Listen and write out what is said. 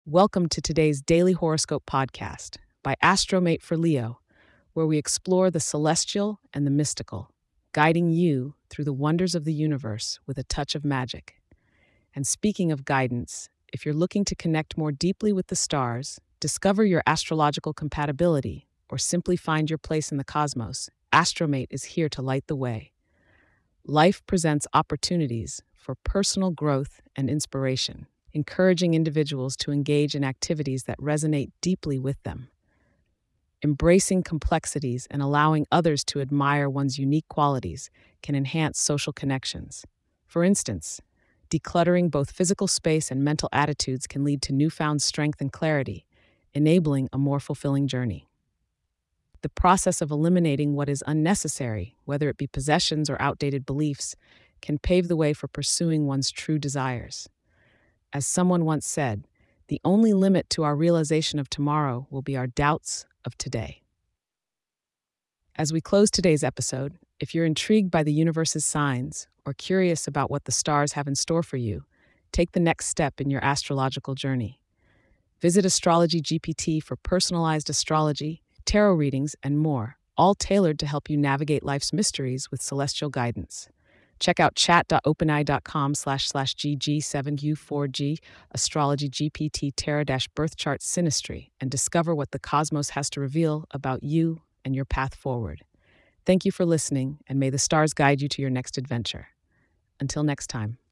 Welcome to today's Daily Horoscope podcast by Astromate for Leo, where we explore the celestial and the mystical, guiding you through the wonders of the universe with a touch of magic. And speaking of guidance, if you're looking to connect more deeply with the stars, discover your astrological compatibility, or simply find your place in the cosmos, Astromate is here to light the way. Life presents opportunities for personal growth and inspiration, encouraging individuals to engage in activities that resonate deeply with them. Embracing complexities and allowing others to admire one's unique qualities can enhance social connections. For instance, decluttering both physical space and mental attitudes can lead to newfound strength and clarity, enabling a more fulfilling journey. The process of eliminating what is unnecessary, whether it be possessions or outdated beliefs, can pave the way for pursuing one's true desires. As someone once said, the only limit to our realization of tomorrow will be our doubts of today. As we close today's episode, if you're intrigued by the universe's signs or curious about what the stars have in store for you, take the next step in your astrological journey. Visit Astrology GPT for personalized astrology, tarot readings, and more, all tailored to help you navigate life's mysteries with celestial guidance. Check out chat.openai.com/gg7u4g Astrology GPT Tarot-Birth Chart Synastry and discover what the cosmos has to reveal about you and your path forward. Thank you for listening, and may the stars guide you to your next adventure. Until next time.